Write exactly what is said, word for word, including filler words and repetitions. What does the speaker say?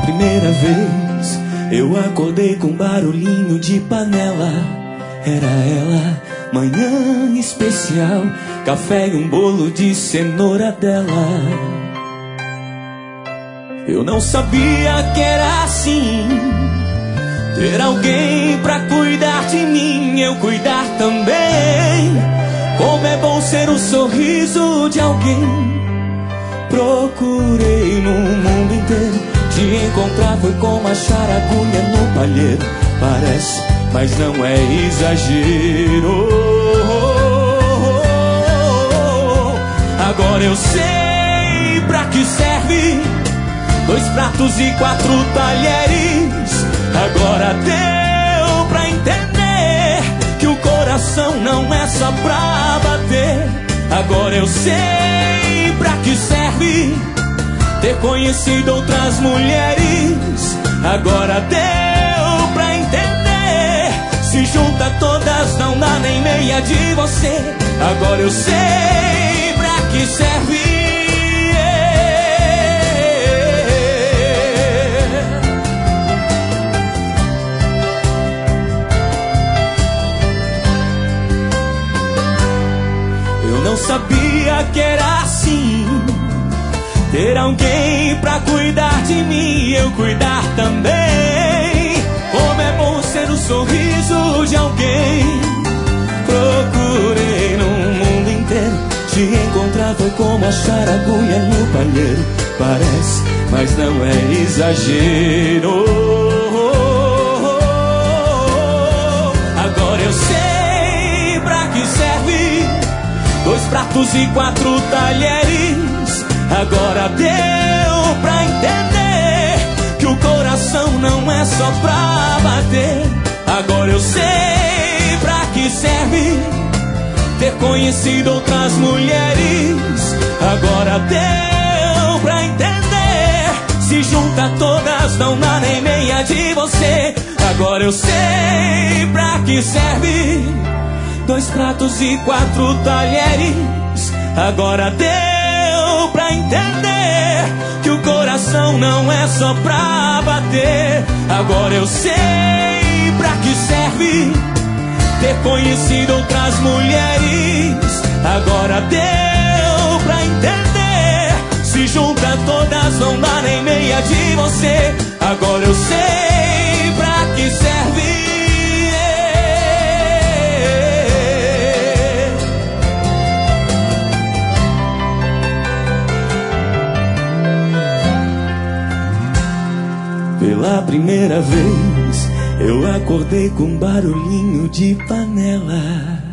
primeira vez eu acordei com barulhinho de panela. Era ela, manhã especial, café e um bolo de cenoura dela. Eu não sabia que era assim, ter alguém pra cuidar de mim, eu cuidar também. Como é bom ser o sorriso de alguém. Procurei no mundo inteiro, te encontrar foi como achar agulha no palheiro. Parece, mas não é exagero. Agora eu sei pra que serve dois pratos e quatro talheres. Agora deu pra entender que o coração não é só pra bater. Agora eu sei pra que serve ter conhecido outras mulheres. Agora deu pra entender, se junta todas não dá nem meia de você. Agora eu sei pra que serve. Eu não sabia que era assim, ter alguém pra cuidar de mim, eu cuidar também. Como é bom ser o sorriso de alguém. Procurei no mundo inteiro, te encontrar foi como achar agulha no palheiro. Parece, mas não é exagero. Agora eu sei pra que serve dois pratos e quatro talheres. Agora deu pra entender que o coração não é só pra bater. Agora eu sei pra que serve ter conhecido outras mulheres. Agora deu pra entender, se junta todas não dá nem meia de você. Agora eu sei pra que serve dois pratos e quatro talheres. Agora deu pra entender que o coração não é só pra bater. Agora eu sei pra que serve ter conhecido outras mulheres. Agora deu pra entender, se junta todas não dá nem meia de você. Agora eu sei pra que serve. Pela primeira vez eu acordei com barulhinho de panela.